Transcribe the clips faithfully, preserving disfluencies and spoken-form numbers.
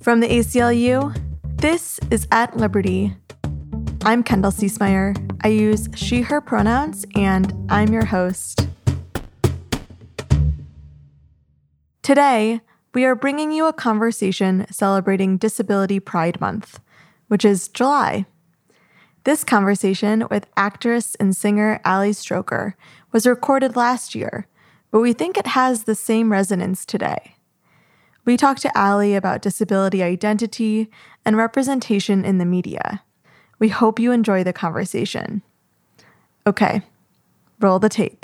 From the A C L U, this is At Liberty. I'm Kendall Ciesmeyer. I use she, her pronouns, and I'm your host. Today, we are bringing you a conversation celebrating Disability Pride Month, which is July. This conversation with actress and singer Ali Stroker was recorded last year, but we think it has the same resonance today. We talked to Ali about disability identity and representation in the media. We hope you enjoy the conversation. Okay, roll the tape.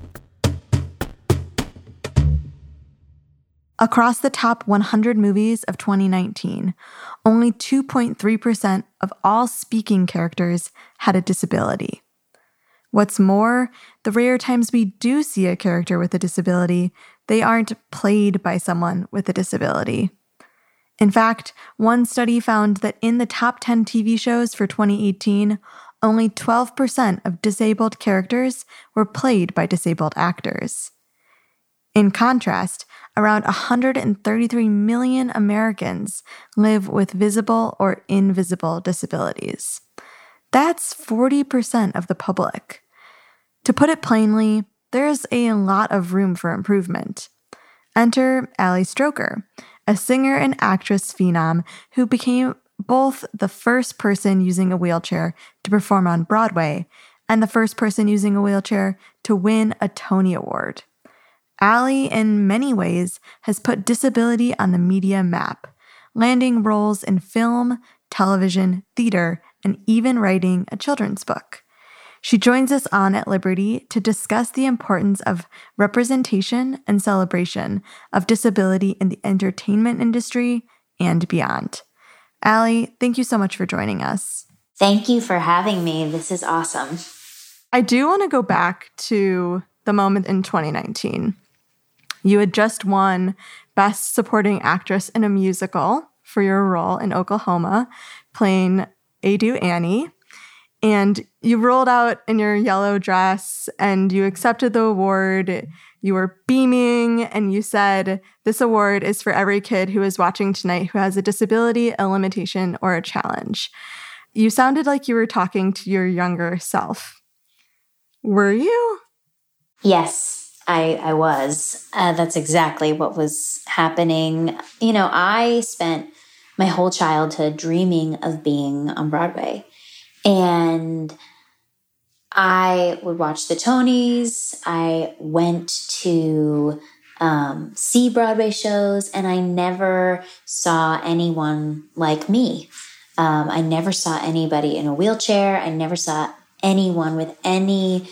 Across the top one hundred movies of twenty nineteen, only two point three percent of all speaking characters had a disability. What's more, the rare times we do see a character with a disability, they aren't played by someone with a disability. In fact, one study found that in the top ten T V shows for twenty eighteen, only twelve percent of disabled characters were played by disabled actors. In contrast, around one hundred thirty-three million Americans live with visible or invisible disabilities. That's forty percent of the public. To put it plainly, there's a lot of room for improvement. Enter Ali Stroker, a singer and actress phenom who became both the first person using a wheelchair to perform on Broadway and the first person using a wheelchair to win a Tony Award. Ali, in many ways, has put disability on the media map, landing roles in film, television, theater, and even writing a children's book. She joins us on At Liberty to discuss the importance of representation and celebration of disability in the entertainment industry and beyond. Ali, thank you so much for joining us. Thank you for having me. This is awesome. I do want to go back to the moment in twenty nineteen. You had just won Best Supporting Actress in a Musical for your role in Oklahoma, playing Adu Annie. And you rolled out in your yellow dress and you accepted the award. You were beaming and you said, "This award is for every kid who is watching tonight who has a disability, a limitation, or a challenge." You sounded like you were talking to your younger self. Were you? Yes, I, I was. Uh, that's exactly what was happening. You know, I spent my whole childhood dreaming of being on Broadway. And I would watch the Tonys. I went to um, see Broadway shows, and I never saw anyone like me. Um, I never saw anybody in a wheelchair. I never saw anyone with any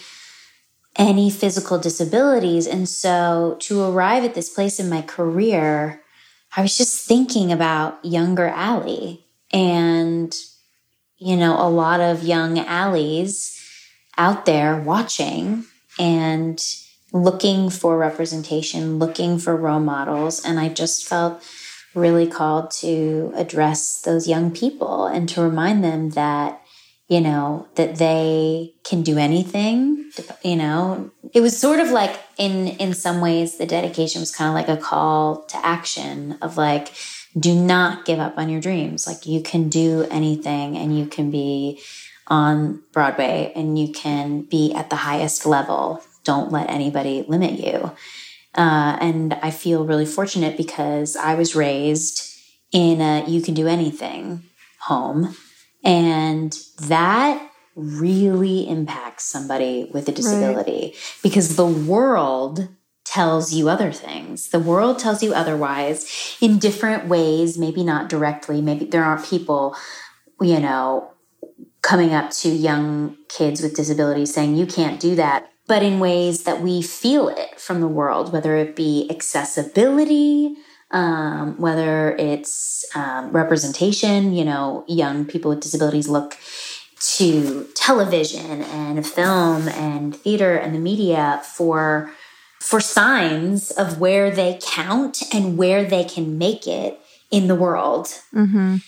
any physical disabilities. And so to arrive at this place in my career, I was just thinking about younger Ali and, you know, a lot of young Alis out there watching and looking for representation, looking for role models. And I just felt really called to address those young people and to remind them that, you know, that they can do anything. You know, it was sort of like in, in some ways, the dedication was kind of like a call to action of like, do not give up on your dreams. Like you can do anything and you can be on Broadway and you can be at the highest level. Don't let anybody limit you. Uh, and I feel really fortunate because I was raised in a you can do anything home. And that really impacts somebody with a disability, right? Because the world tells you other things. The world tells you otherwise in different ways, maybe not directly. Maybe there aren't people, you know, coming up to young kids with disabilities saying, you can't do that, but in ways that we feel it from the world, whether it be accessibility, um, whether it's um, representation. You know, young people with disabilities look to television and film and theater and the media for for signs of where they count and where they can make it in the world. Mm-hmm.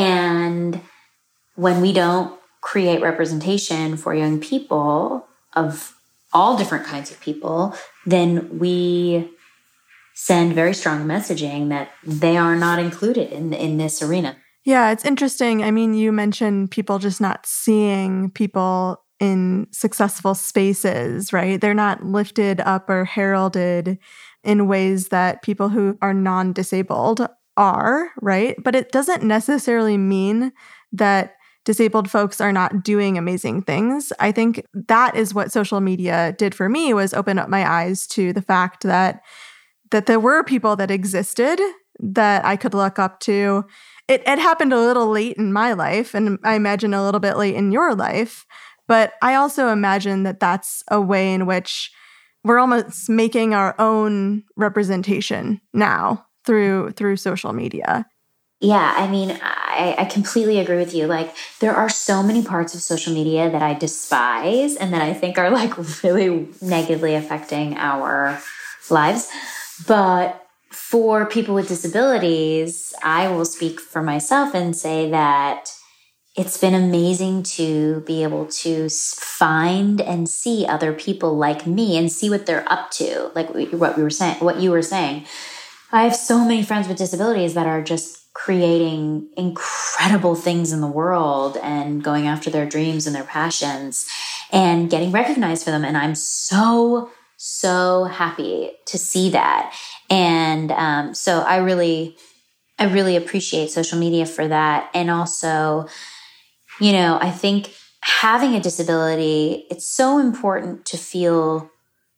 And when we don't create representation for young people of all different kinds of people, then we send very strong messaging that they are not included in in this arena. Yeah, it's interesting. I mean, you mentioned people just not seeing people in successful spaces, right? They're not lifted up or heralded in ways that people who are non-disabled are, right? But it doesn't necessarily mean that disabled folks are not doing amazing things. I think that is what social media did for me, was open up my eyes to the fact that that there were people that existed that I could look up to. It, it happened a little late in my life, and I imagine a little bit late in your life. But I also imagine that that's a way in which we're almost making our own representation now through through social media. Yeah, I mean, I, I completely agree with you. Like, there are so many parts of social media that I despise and that I think are like really negatively affecting our lives. But for people with disabilities, I will speak for myself and say that it's been amazing to be able to find and see other people like me and see what they're up to. Like what we were saying, what you were saying. I have so many friends with disabilities that are just creating incredible things in the world and going after their dreams and their passions and getting recognized for them. And I'm so, so happy to see that. And um, so I really, I really appreciate social media for that. And also, you know, I think having a disability, it's so important to feel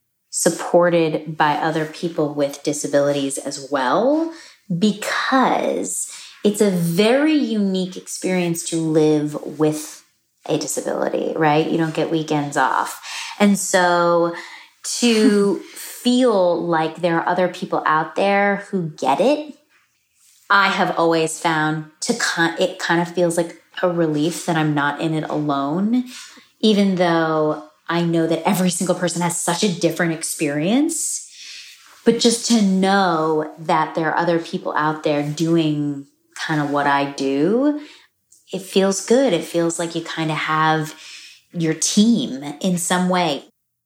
supported by other people with disabilities as well, because it's a very unique experience to live with a disability, right? You don't get weekends off. And so to feel like there are other people out there who get it, I have always found to con- it kind of feels like a relief that I'm not in it alone, even though I know that every single person has such a different experience. But just to know that there are other people out there doing kind of what I do, it feels good. It feels like you kind of have your team in some way.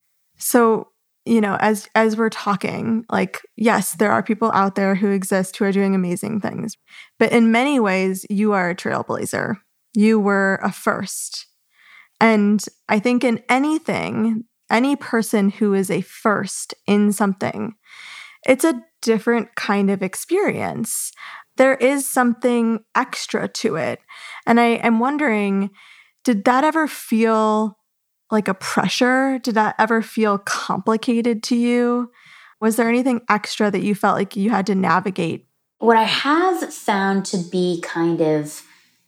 So, you know, as as we're talking, like, yes, there are people out there who exist who are doing amazing things. But in many ways, you are a trailblazer. You were a first. And I think in anything, any person who is a first in something, it's a different kind of experience. There is something extra to it. And I am wondering, did that ever feel like a pressure? Did that ever feel complicated to you? Was there anything extra that you felt like you had to navigate? What I have found to be kind of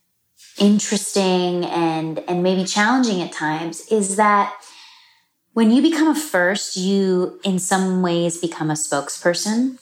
interesting and, and maybe challenging at times is that when you become a first, you in some ways become a spokesperson.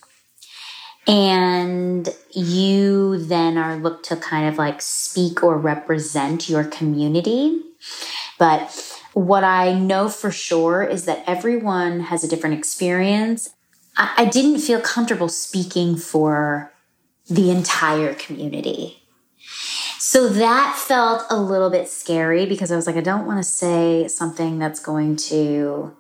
And you then are looked to kind of like speak or represent your community. But what I know for sure is that everyone has a different experience. I, I didn't feel comfortable speaking for the entire community. So that felt a little bit scary because I was like, I don't want to say something that's going to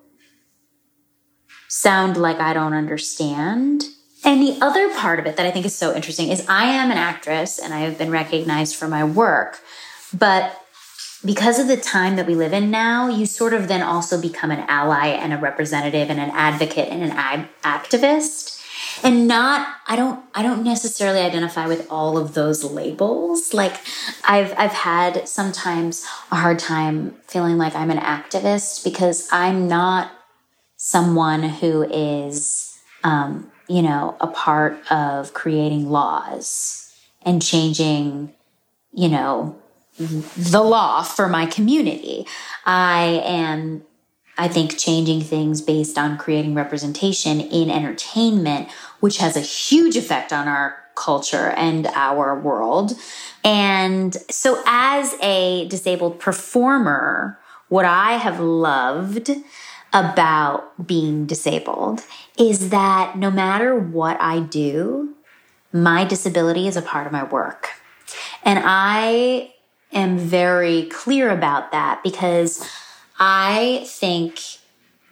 sound like I don't understand. And the other part of it that I think is so interesting is I am an actress and I have been recognized for my work. But because of the time that we live in now, you sort of then also become an ally and a representative and an advocate and an ad- activist. And not, I don't, I don't necessarily identify with all of those labels. Like I've, I've had sometimes a hard time feeling like I'm an activist because I'm not someone who is, um, you know, a part of creating laws and changing, you know, the law for my community. I am, I think, changing things based on creating representation in entertainment, which has a huge effect on our culture and our world. And so as a disabled performer, what I have loved about being disabled is that no matter what I do, my disability is a part of my work. And I am very clear about that because I think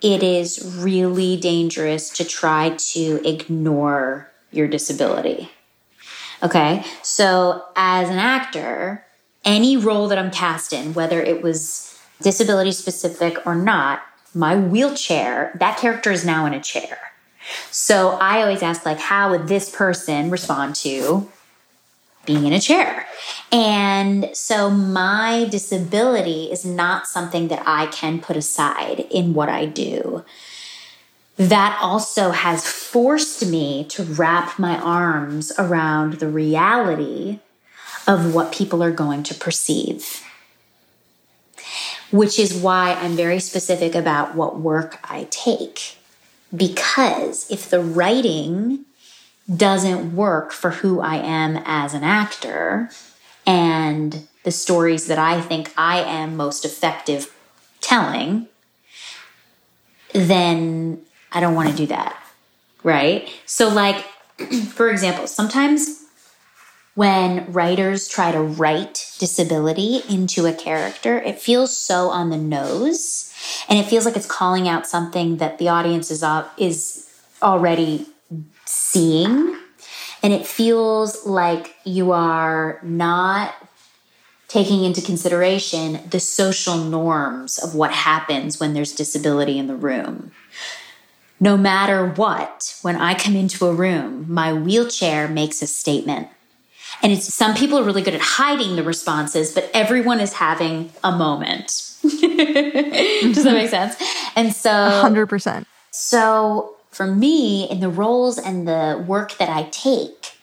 it is really dangerous to try to ignore your disability. Okay, so as an actor, any role that I'm cast in, whether it was disability specific or not, my wheelchair, that character is now in a chair. So I always ask, like, how would this person respond to being in a chair? And so my disability is not something that I can put aside in what I do. That also has forced me to wrap my arms around the reality of what people are going to perceive, which is why I'm very specific about what work I take. Because if the writing doesn't work for who I am as an actor and the stories that I think I am most effective telling, then I don't want to do that, right? So like, for example, sometimes when writers try to write disability into a character, it feels so on the nose, and it feels like it's calling out something that the audience is, uh, is already seeing. And it feels like you are not taking into consideration the social norms of what happens when there's disability in the room. No matter what, when I come into a room, my wheelchair makes a statement. And it's some people are really good at hiding the responses, but everyone is having a moment. Does that make sense? And so one hundred percent. So for me, in the roles and the work that I take,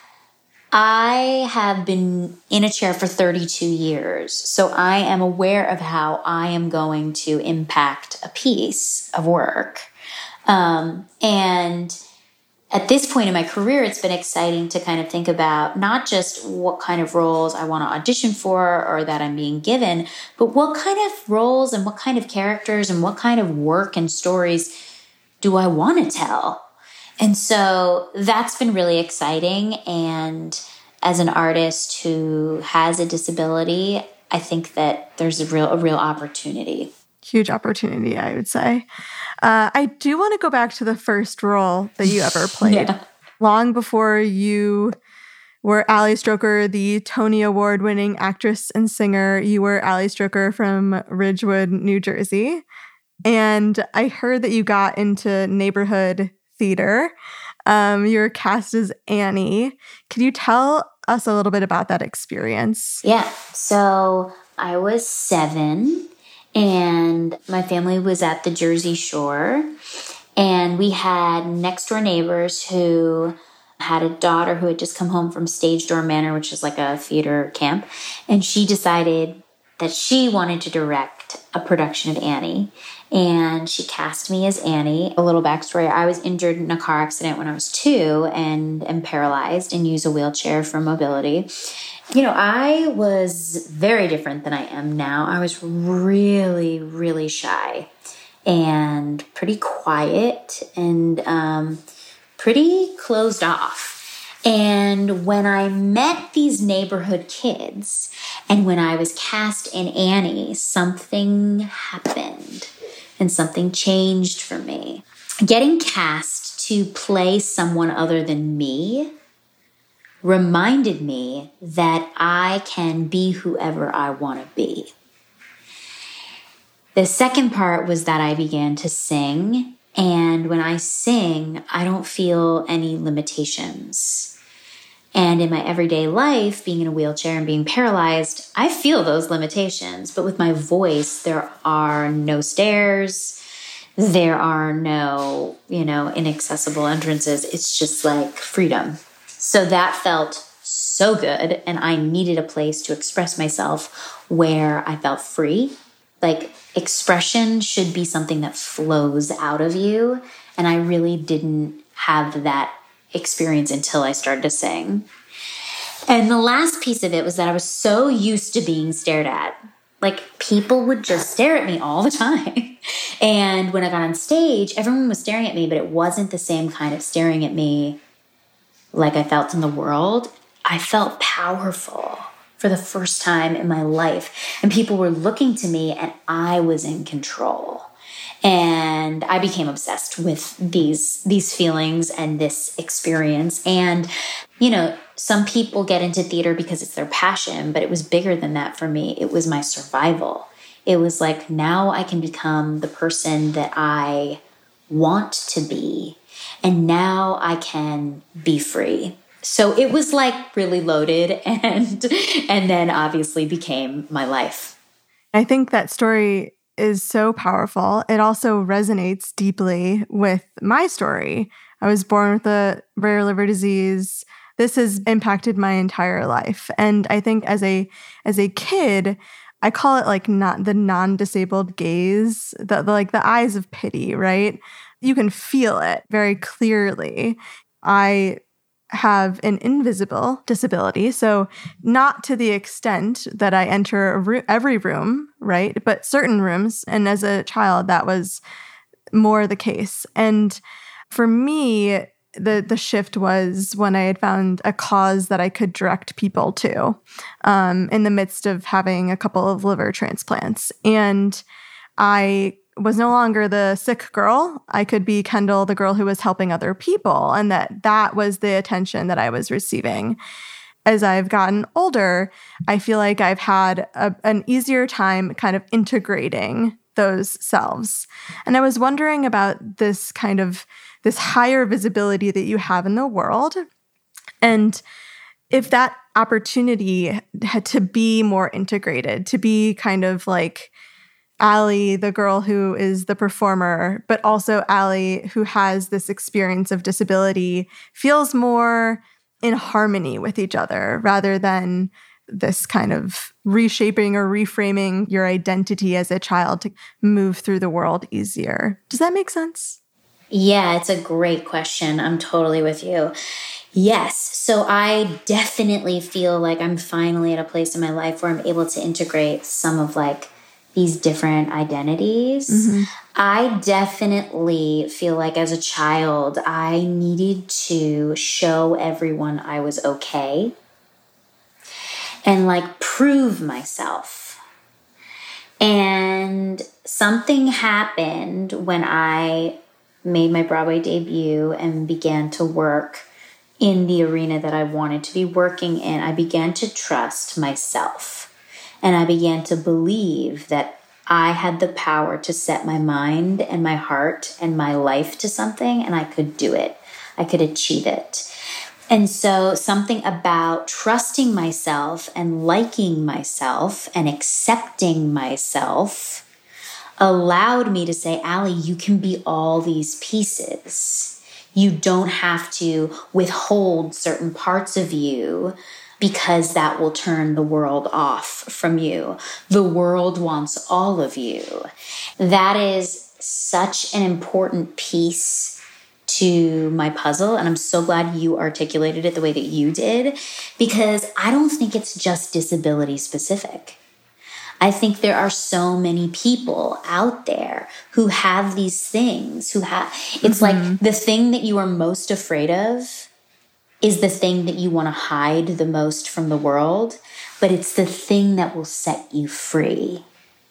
I have been in a chair for thirty-two years. So I am aware of how I am going to impact a piece of work. Um, and at this point in my career, it's been exciting to kind of think about not just what kind of roles I want to audition for or that I'm being given, but what kind of roles and what kind of characters and what kind of work and stories do I want to tell? And so that's been really exciting. And as an artist who has a disability, I think that there's a real, a real opportunity. Huge opportunity, I would say. Uh, I do want to go back to the first role that you ever played. Yeah. Long before you were Ali Stroker, the Tony Award-winning actress and singer, you were Ali Stroker from Ridgewood, New Jersey. And I heard that you got into neighborhood theater. Um, you were cast as Annie. Could you tell us a little bit about that experience? Yeah. So I was seven. And my family was at the Jersey Shore, and we had next door neighbors who had a daughter who had just come home from Stage Door Manor, which is like a theater camp. And she decided that she wanted to direct a production of Annie. And she cast me as Annie. A little backstory, I was injured in a car accident when I was two and am paralyzed and use a wheelchair for mobility. You know, I was very different than I am now. I was really, really shy and pretty quiet and um, pretty closed off. And when I met these neighborhood kids and when I was cast in Annie, something happened and something changed for me. Getting cast to play someone other than me reminded me that I can be whoever I want to be. The second part was that I began to sing, and when I sing, I don't feel any limitations. And in my everyday life, being in a wheelchair and being paralyzed, I feel those limitations. But with my voice, there are no stairs, there are no, you know, inaccessible entrances. It's just like freedom. So that felt so good, and I needed a place to express myself where I felt free. Like, expression should be something that flows out of you, and I really didn't have that experience until I started to sing. And the last piece of it was that I was so used to being stared at. Like, people would just stare at me all the time. And when I got on stage, everyone was staring at me, but it wasn't the same kind of staring at me like I felt in the world. I felt powerful for the first time in my life. And people were looking to me and I was in control. And I became obsessed with these these feelings and this experience. And, you know, some people get into theater because it's their passion, but it was bigger than that for me. It was my survival. It was like, now I can become the person that I want to be. And now I can be free. So it was like really loaded, and and then obviously became my life. I think that story is so powerful. It also resonates deeply with my story. I was born with a rare liver disease. This has impacted my entire life. And I think as a as a kid, I call it like not the non-disabled gaze, the, the like the eyes of pity, right? You can feel it very clearly. I have an invisible disability, so not to the extent that I enter a ro- every room, right? But certain rooms, and as a child, that was more the case. And for me, the the shift was when I had found a cause that I could direct people to, um, in the midst of having a couple of liver transplants, and I was no longer the sick girl. I could be Kendall, the girl who was helping other people, and that that was the attention that I was receiving. As I've gotten older, I feel like I've had a, an easier time kind of integrating those selves. And I was wondering about this kind of, this higher visibility that you have in the world, and if that opportunity had to be more integrated, to be kind of like Allie, the girl who is the performer, but also Allie, who has this experience of disability, feels more in harmony with each other rather than this kind of reshaping or reframing your identity as a child to move through the world easier. Does that make sense? Yeah, it's a great question. I'm totally with you. Yes. So I definitely feel like I'm finally at a place in my life where I'm able to integrate some of like these different identities. Mm-hmm. I definitely feel like as a child, I needed to show everyone I was okay and like prove myself. And something happened when I made my Broadway debut and began to work in the arena that I wanted to be working in. I began to trust myself. And I began to believe that I had the power to set my mind and my heart and my life to something, and I could do it. I could achieve it. And so something about trusting myself and liking myself and accepting myself allowed me to say, Allie, you can be all these pieces. You don't have to withhold certain parts of you, because that will turn the world off from you. The world wants all of you. That is such an important piece to my puzzle, and I'm so glad you articulated it the way that you did, because I don't think it's just disability specific. I think there are so many people out there who have these things, who have, it's mm-hmm. like the thing that you are most afraid of is the thing that you want to hide the most from the world, but it's the thing that will set you free.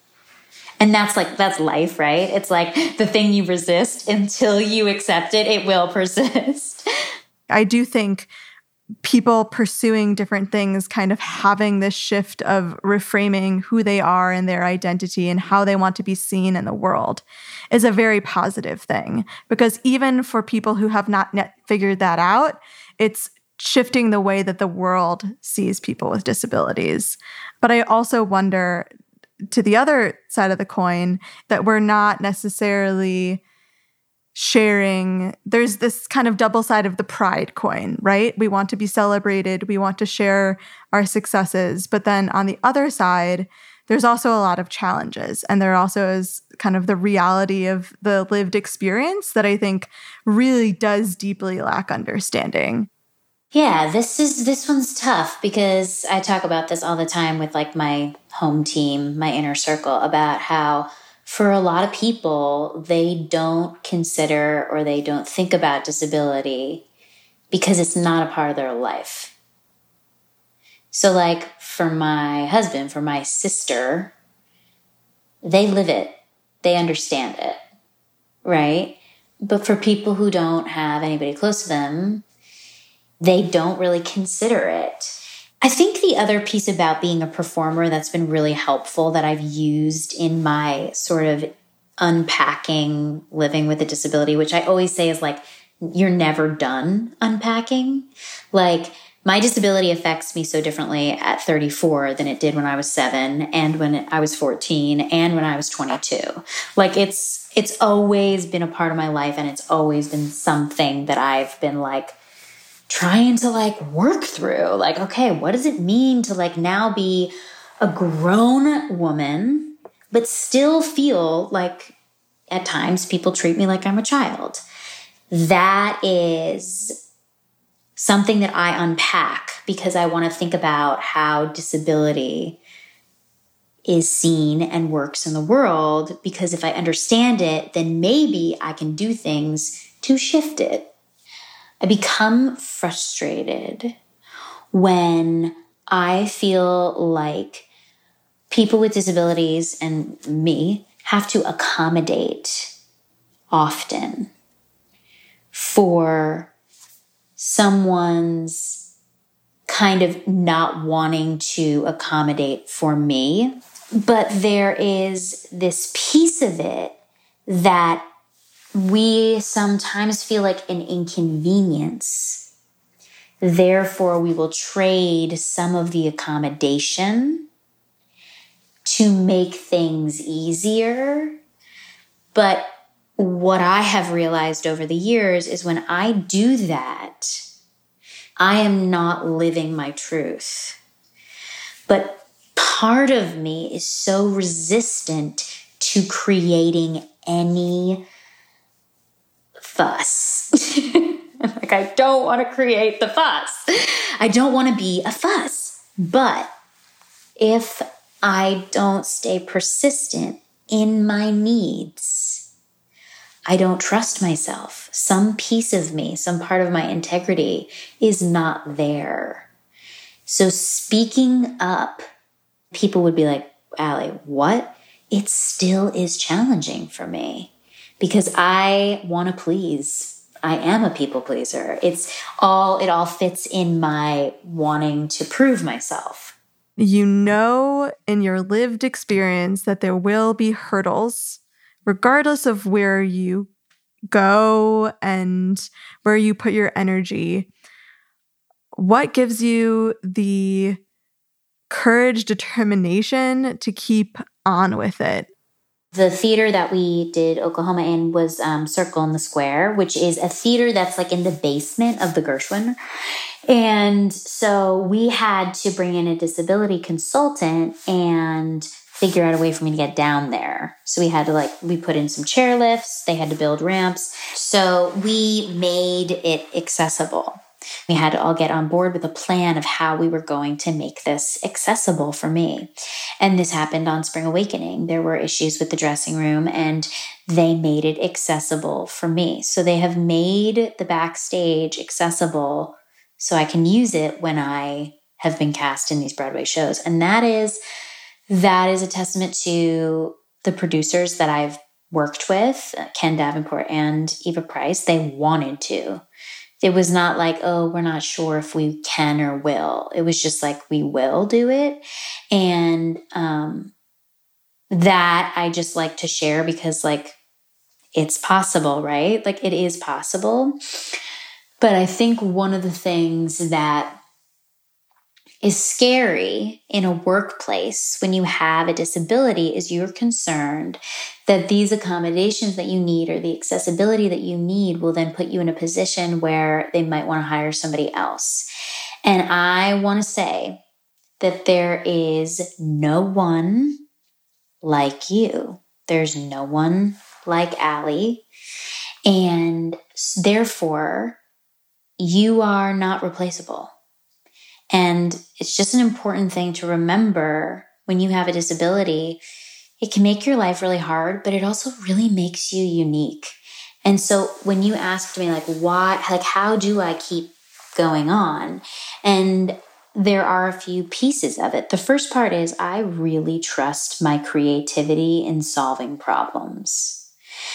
And that's like, that's life, right? It's like the thing you resist until you accept it, it will persist. I do think people pursuing different things, kind of having this shift of reframing who they are and their identity and how they want to be seen in the world is a very positive thing. Because even for people who have not yet figured that out, it's shifting the way that the world sees people with disabilities. But I also wonder, to the other side of the coin, that we're not necessarily sharing. There's this kind of double side of the pride coin, right? We want to be celebrated. We want to share our successes. But then on the other side, there's also a lot of challenges. And there also is kind of the reality of the lived experience that I think really does deeply lack understanding. Yeah, this is this one's tough because I talk about this all the time with like my home team, my inner circle, about how for a lot of people, they don't consider or they don't think about disability because it's not a part of their life. So like for my husband, for my sister, they live it. They understand it. right? But for people who don't have anybody close to them, they don't really consider it. I think the other piece about being a performer that's been really helpful that I've used in my sort of unpacking living with a disability, which I always say is like, you're never done unpacking. Like, my disability affects me so differently at thirty-four than it did when I was seven and when I was fourteen and when I was twenty-two. Like, it's, it's always been a part of my life, and it's always been something that I've been like, trying to like work through. Like, okay, what does it mean to like now be a grown woman, but still feel like at times people treat me like I'm a child? That is something that I unpack because I want to think about how disability is seen and works in the world. Because if I understand it, then maybe I can do things to shift it. I become frustrated when I feel like people with disabilities and me have to accommodate often for someone's kind of not wanting to accommodate for me. But there is this piece of it that we sometimes feel like an inconvenience. Therefore, we will trade some of the accommodation to make things easier. But what I have realized over the years is when I do that, I am not living my truth. But part of me is so resistant to creating any fuss. Like, I don't want to create the fuss. I don't want to be a fuss. But if I don't stay persistent in my needs, I don't trust myself. Some piece of me, some part of my integrity is not there. So speaking up, people would be like, Allie, what? It still is challenging for me. Because I want to please. I am a people pleaser. It's all, it all fits in my wanting to prove myself. You know in your lived experience that there will be hurdles, regardless of where you go and where you put your energy. What gives you the courage, determination to keep on with it? The theater that we did Oklahoma in was um, Circle in the Square, which is a theater that's like in the basement of the Gershwin. And so we had to bring in a disability consultant and figure out a way for me to get down there. So we had to like, we put in some chairlifts, they had to build ramps. So we made it accessible. We had to all get on board with a plan of how we were going to make this accessible for me. And this happened on Spring Awakening. There were issues with the dressing room and they made it accessible for me. So they have made the backstage accessible so I can use it when I have been cast in these Broadway shows. And that is, that is a testament to the producers that I've worked with, Ken Davenport and Eva Price. They wanted to. It was not like, oh, we're not sure if we can or will. It was just like, we will do it. And um, that I just like to share because like, it's possible, right? Like it is possible. But I think one of the things that is scary in a workplace when you have a disability is you're concerned that these accommodations that you need or the accessibility that you need will then put you in a position where they might want to hire somebody else. And I want to say that there is no one like you. There's no one like Allie. And therefore, you are not replaceable. And it's just an important thing to remember when you have a disability. It can make your life really hard, but it also really makes you unique. And so when you asked me, like, why, like, how do I keep going on? And there are a few pieces of it. The first part is I really trust my creativity in solving problems.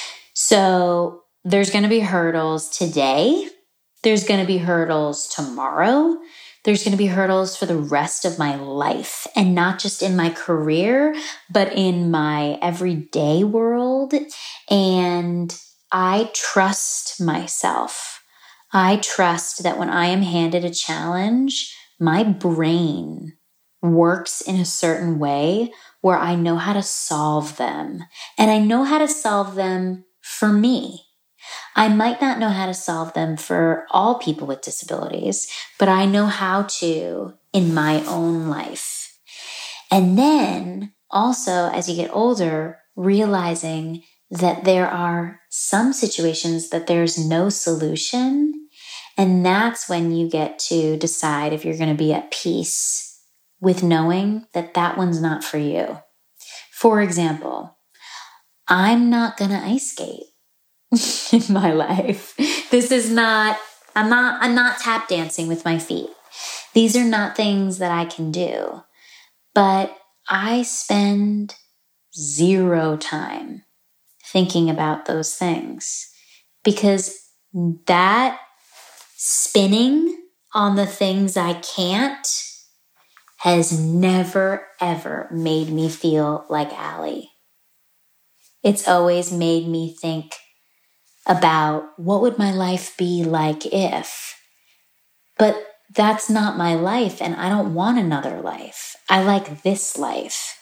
So there's going to be hurdles today. There's going to be hurdles tomorrow. There's going to be hurdles for the rest of my life, and not just in my career, but in my everyday world. And I trust myself. I trust that when I am handed a challenge, my brain works in a certain way where I know how to solve them. And I know how to solve them for me. I might not know how to solve them for all people with disabilities, but I know how to in my own life. And then also, as you get older, realizing that there are some situations that there's no solution. And that's when you get to decide if you're going to be at peace with knowing that that one's not for you. For example, I'm not going to ice skate in my life. This is not, I'm not, I'm not tap dancing with my feet. These are not things that I can do, but I spend zero time thinking about those things, because that spinning on the things I can't has never, ever made me feel like Allie. It's always made me think about what would my life be like if, but that's not my life, and I don't want another life. I like this life.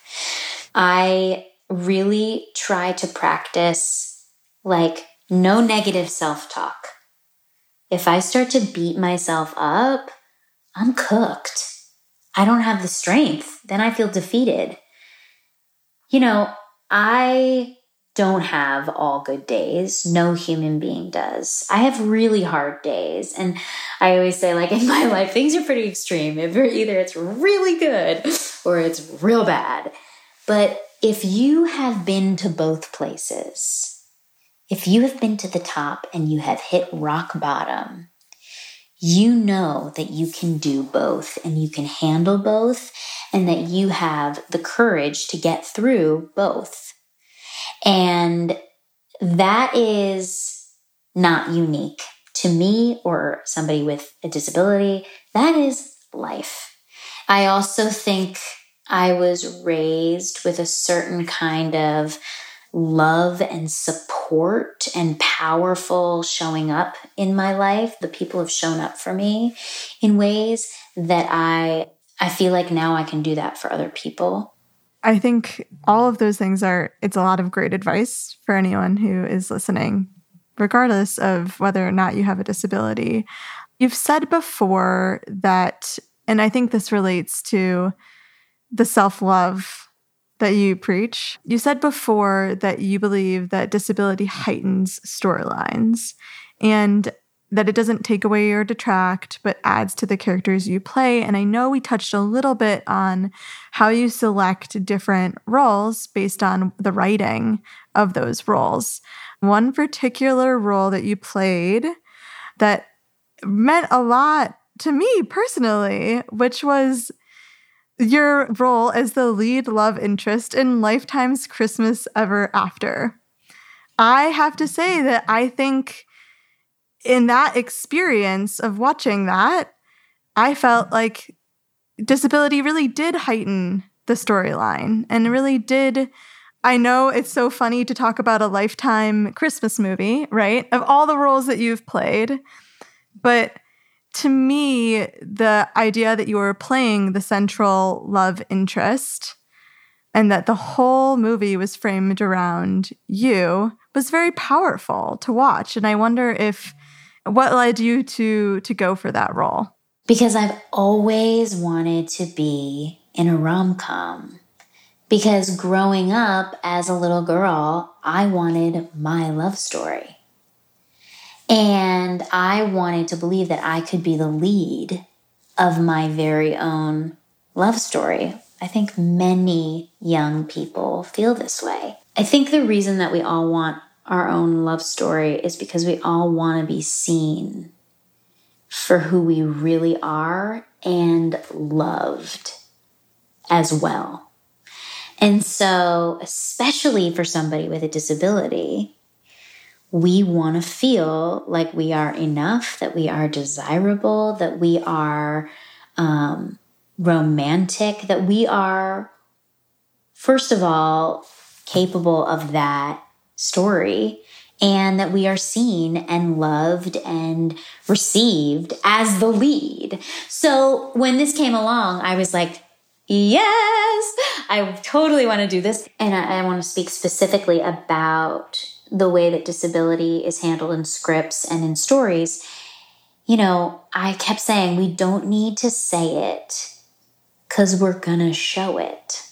I really try to practice like no negative self-talk. If I start to beat myself up, I'm cooked. I don't have the strength. Then I feel defeated. You know, I don't have all good days. No human being does. I have really hard days. And I always say, like, in my life, things are pretty extreme. Either it's really good or it's real bad. But if you have been to both places, if you have been to the top and you have hit rock bottom, you know that you can do both and you can handle both, and that you have the courage to get through both. And that is not unique to me or somebody with a disability. That is life. I also think I was raised with a certain kind of love and support and powerful showing up in my life. The people have shown up for me in ways that I I feel like now I can do that for other people. I think all of those things are, it's a lot of great advice for anyone who is listening, regardless of whether or not you have a disability. You've said before that, and I think this relates to the self-love that you preach. You said before that you believe that disability heightens storylines, and that it doesn't take away or detract, but adds to the characters you play. And I know we touched a little bit on how you select different roles based on the writing of those roles. One particular role that you played that meant a lot to me personally, which was your role as the lead love interest in Lifetime's Christmas Ever After. I have to say that I think in that experience of watching that, I felt like disability really did heighten the storyline and really did. I know it's so funny to talk about a Lifetime Christmas movie, right? Of all the roles that you've played. But to me, the idea that you were playing the central love interest and that the whole movie was framed around you was very powerful to watch. And I wonder if what led you to to go for that role? Because I've always wanted to be in a rom-com. Because growing up as a little girl, I wanted my love story. And I wanted to believe that I could be the lead of my very own love story. I think many young people feel this way. I think the reason that we all want our own love story is because we all want to be seen for who we really are and loved as well. And so, especially for somebody with a disability, we want to feel like we are enough, that we are desirable, that we are um, romantic, that we are, first of all, capable of that story, and that we are seen and loved and received as the lead. So when this came along, I was like, yes, I totally want to do this. And I, I want to speak specifically about the way that disability is handled in scripts and in stories. You know, I kept saying, we don't need to say it because we're going to show it.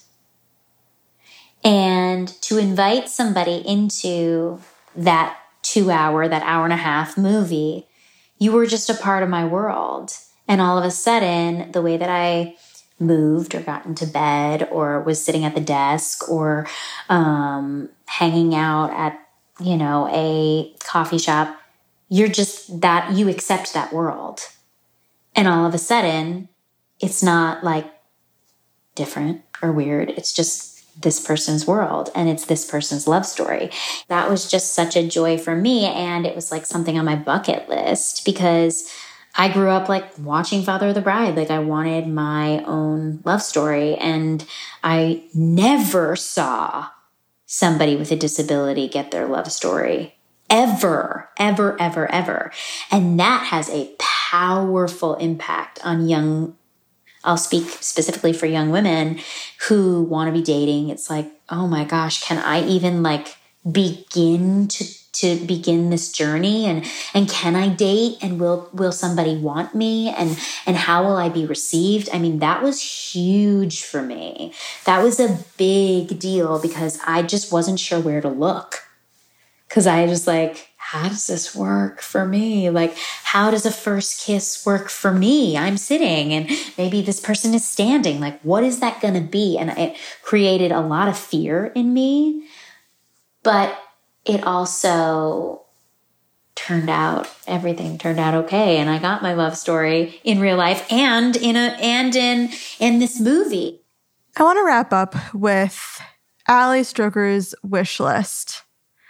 And to invite somebody into that two hour, that hour and a half movie, you were just a part of my world. And all of a sudden, the way that I moved or got into bed or was sitting at the desk or um, hanging out at, you know, a coffee shop, you're just that, you accept that world. And all of a sudden, it's not like different or weird. It's just this person's world, and it's this person's love story. That was just such a joy for me. And it was like something on my bucket list because I grew up like watching Father of the Bride. Like I wanted my own love story, and I never saw somebody with a disability get their love story ever, ever, ever, ever. And that has a powerful impact on young I'll speak specifically for young women who want to be dating. It's like, oh my gosh, can I even like begin to, to begin this journey? And, and can I date? And will, will somebody want me? And, and how will I be received? I mean, that was huge for me. That was a big deal because I just wasn't sure where to look. Cause I was like, how does this work for me? Like, how does a first kiss work for me? I'm sitting and maybe this person is standing. Like, what is that going to be? And it created a lot of fear in me, but it also turned out, everything turned out okay. And I got my love story in real life and in a, and in, in this movie. I want to wrap up with Ali Stroker's wish list.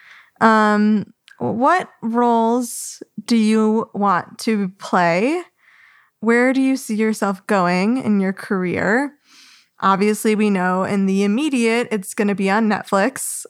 Um, What roles do you want to play? Where do you see yourself going in your career? Obviously, we know in the immediate, it's going to be on Netflix.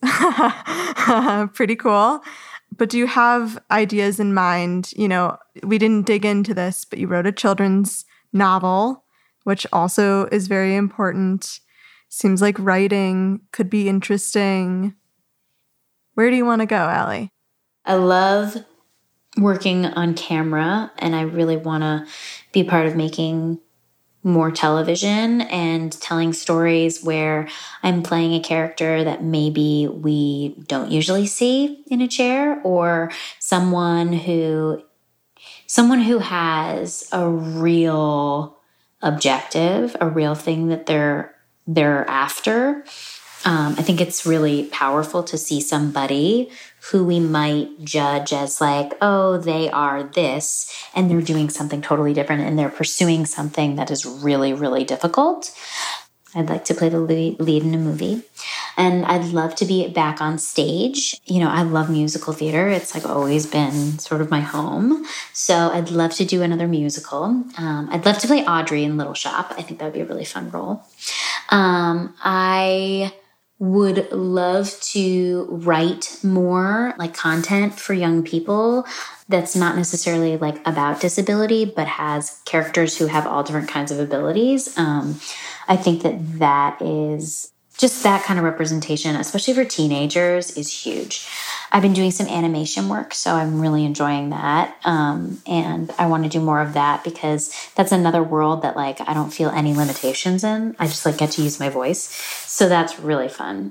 Pretty cool. But do you have ideas in mind? You know, we didn't dig into this, but you wrote a children's novel, which also is very important. Seems like writing could be interesting. Where do you want to go, Ali? I love working on camera, and I really want to be part of making more television and telling stories where I'm playing a character that maybe we don't usually see in a chair, or someone who someone who has a real objective, a real thing that they're they're after. Um, I think it's really powerful to see somebody who we might judge as like, oh, they are this, and they're doing something totally different, and they're pursuing something that is really, really difficult. I'd like to play the lead in a movie, and I'd love to be back on stage. You know, I love musical theater. It's like always been sort of my home. So I'd love to do another musical. Um, I'd love to play Audrey in Little Shop. I think that would be a really fun role. Um, I would love to write more like content for young people that's not necessarily like about disability, but has characters who have all different kinds of abilities. Um, I think that that is just that kind of representation, especially for teenagers, is huge. I've been doing some animation work, so I'm really enjoying that. Um, and I want to do more of that because that's another world that like I don't feel any limitations in. I just like get to use my voice. So that's really fun.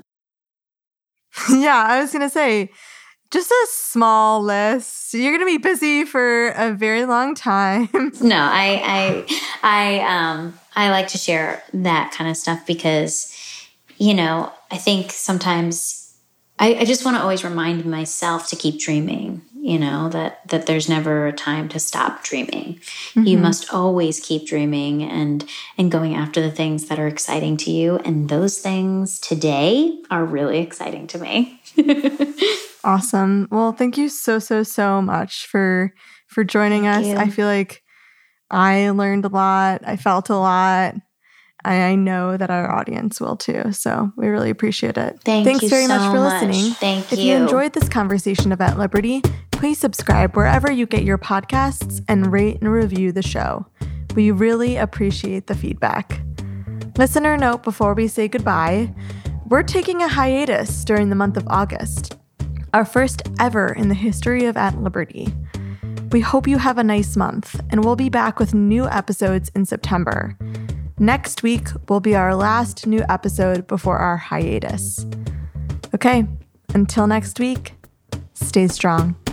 Yeah, I was going to say, just a small list. You're going to be busy for a very long time. No, I, I, I, um, I like to share that kind of stuff because, you know, I think sometimes I, I just want to always remind myself to keep dreaming, you know, that, that there's never a time to stop dreaming. Mm-hmm. You must always keep dreaming and, and going after the things that are exciting to you. And those things today are really exciting to me. Awesome. Well, thank you so, so, so much for for joining Thank us. you. I feel like I learned a lot. I felt a lot. I, I know that our audience will too. So we really appreciate it. Thank Thanks you very so much for much. listening. Thank if you. you enjoyed this conversation about Liberty, please subscribe wherever you get your podcasts and rate and review the show. We really appreciate the feedback. Listener note before we say goodbye, we're taking a hiatus during the month of August, our first ever in the history of At Liberty. We hope you have a nice month, and we'll be back with new episodes in September. Next week will be our last new episode before our hiatus. Okay, until next week, stay strong.